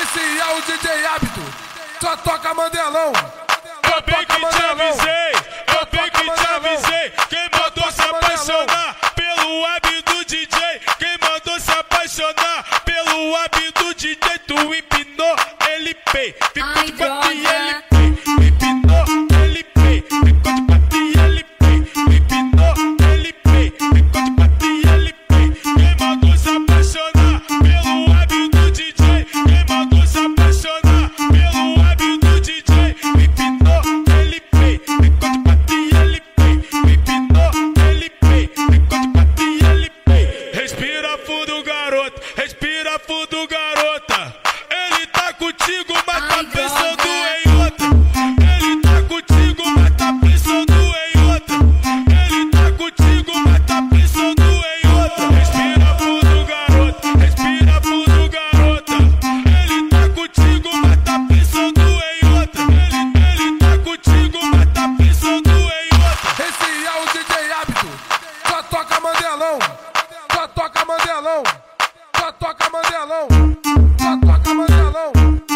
Esse é o DJ Hábito, só toca Mandelão. Eu bem que te avisei, eu bem que te avisei. Quem mandou se apaixonar pelo hábito DJ? Quem mandou se apaixonar pelo hábito DJ? Tu empinou, ele pei, ficou de quatro e ele pei. Empinou, ele pei, ficou de quatro e ele pei. Empinou, ele pei, ficou de quatro e ele pei. Quem mandou se apaixonar pelo hábito DJ? Quem mandou se apaixonar pelo hábito DJ? Empinou, ele pei, ficou de quatro e ele pei. Empinou, ele pei, ficou de quatro e ele pei. Respira fundo, garoto, respira fundo, garota. Ele tá contigo, mas tá pensando em outra. Ele tá contigo, mas tá pensando em outra. Ele tá contigo, mas tá pensando em outra. Respira fundo, garoto, respira fundo, garota. Ele tá contigo, mas tá pensando em outra. Ele tá contigo, mas tá pensando em outra. Esse é o DJ Hábito, só toca Mandelão. Só toca Mandelão. Só toca Mandelão. Só toca Mandelão.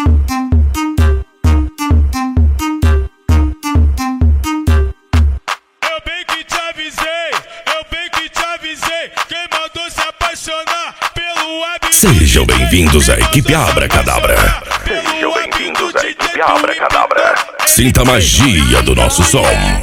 Eu bem que te avisei, eu bem que te avisei. Quem mandou se apaixonar pelo hábito? Sejam bem-vindos à equipe Abracadabra. Sejam bem-vindos à equipe Abracadabra. Sinta a magia do nosso som.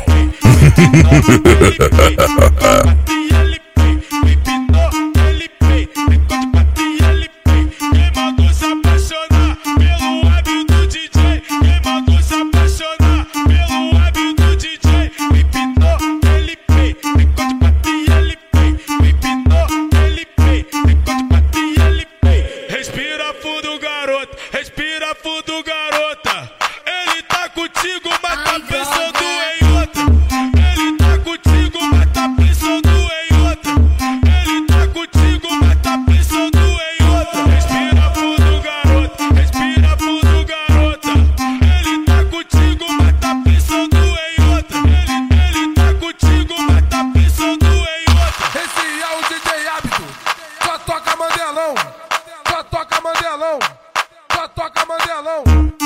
Quem mandou se apaixonar pelo hábito DJ? Quem mandou se apaixonar pelo hábito DJ? Empinou, ele pei, ficou de quatro e ele pei. Empinou, ele pei, ficou de quatro e ele pei. Respira fundo, garoto, respira fundo, garota. Ele tá contigo, mas tá pensando em outra. Ele tá contigo, mas tá pensando em outra. Ele tá contigo, mas tá pensando em outra. Respira fundo, garoto, respira fundo, garota. Ele tá contigo, mas tá pensando em outra. Ele tá contigo, mas tá pensando em outra. Esse é o DJ Hábito, só toca Mandelão. Só toca Mandelão. Só toca Mandelão.